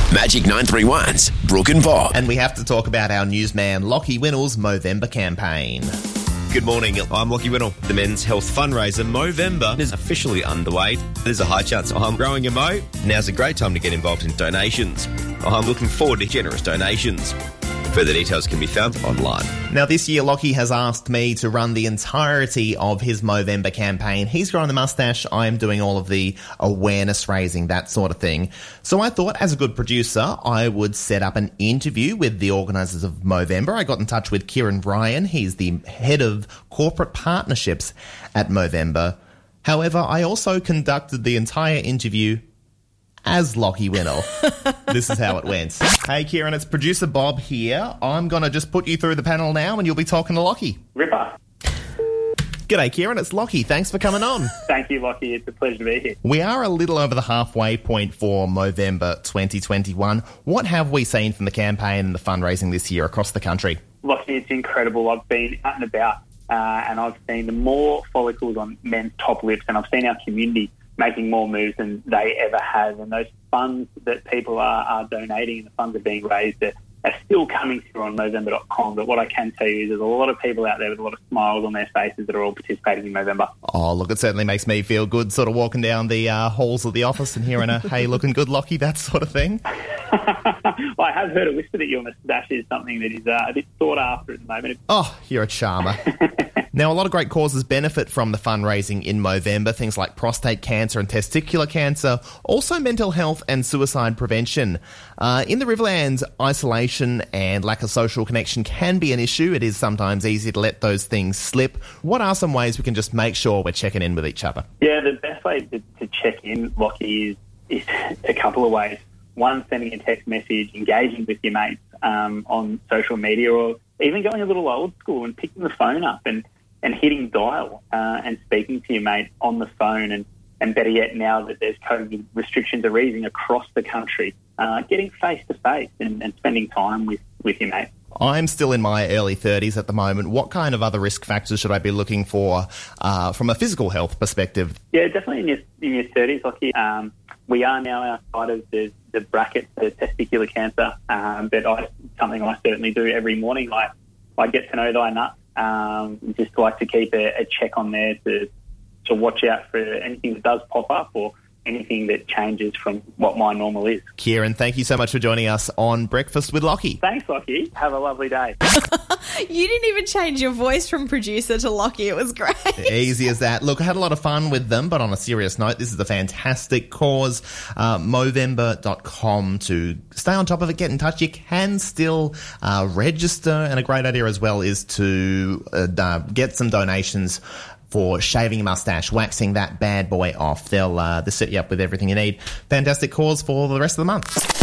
Magic 931's Brooke and Bob. And we have to talk about our newsman Lachie Winnell's Movember campaign. Good morning, I'm Lachie Winnell. The men's health fundraiser Movember is officially underway. There's a high chance I'm growing a mo. Now's a great time to get involved in donations. I'm looking forward to generous donations. Further details can be found online. Now, this year, Lachie has asked me to run the entirety of his Movember campaign. He's growing the mustache. I am doing all of the awareness raising, that sort of thing. So I thought, as a good producer, I would set up an interview with the organisers of Movember. I got in touch with Kieran Ryan. He's the head of corporate partnerships at Movember. However, I also conducted the entire interview as Lachie Winnell. This is how it went. Hey, Kieran, it's producer Bob here. I'm going to just put you through the panel now and you'll be talking to Lachie. Ripper. G'day, Kieran. It's Lachie. Thanks for coming on. Thank you, Lachie. It's a pleasure to be here. We are a little over the halfway point for Movember 2021. What have we seen from the campaign and the fundraising this year across the country? Lachie, it's incredible. I've been out and about and I've seen more follicles on men's top lips, and I've seen our community making more moves than they ever have. And those funds that people are donating and the funds are being raised are still coming through on Movember.com. But what I can tell you is there's a lot of people out there with a lot of smiles on their faces that are all participating in Movember. Oh, look, it certainly makes me feel good sort of walking down the halls of the office and hearing a, hey, looking good, Lachie, that sort of thing. Well, I have heard a whisper that your moustache is something that is a bit sought after at the moment. Oh, you're a charmer. Now, a lot of great causes benefit from the fundraising in Movember, things like prostate cancer and testicular cancer, also mental health and suicide prevention. In the Riverlands, isolation and lack of social connection can be an issue. It is sometimes easy to let those things slip. What are some ways we can just make sure we're checking in with each other? Yeah, the best way to check in, Lachie, is a couple of ways. One, sending a text message, engaging with your mates on social media, or even going a little old school and picking the phone up and hitting dial and speaking to your mate on the phone, and better yet, now that there's COVID restrictions are easing across the country, getting face-to-face and spending time with your mate. I'm still in my early 30s at the moment. What kind of other risk factors should I be looking for from a physical health perspective? Yeah, definitely in your 30s, Lachie. We are now outside of the bracket for testicular cancer, but something I certainly do every morning. I get to know thy nuts. Just like to keep a check on there to watch out for anything that does pop up or anything that changes from what my normal is. Kieran, thank you so much for joining us on Breakfast with Lachie. Thanks, Lachie. Have a lovely day. You didn't even change your voice from producer to Lachie. It was great. Easy as that. Look, I had a lot of fun with them, but on a serious note, this is a fantastic cause. Movember.com to stay on top of it, get in touch. You can still register, and a great idea as well is to get some donations for shaving your mustache, waxing that bad boy off. They'll set you up with everything you need. Fantastic cause for the rest of the month.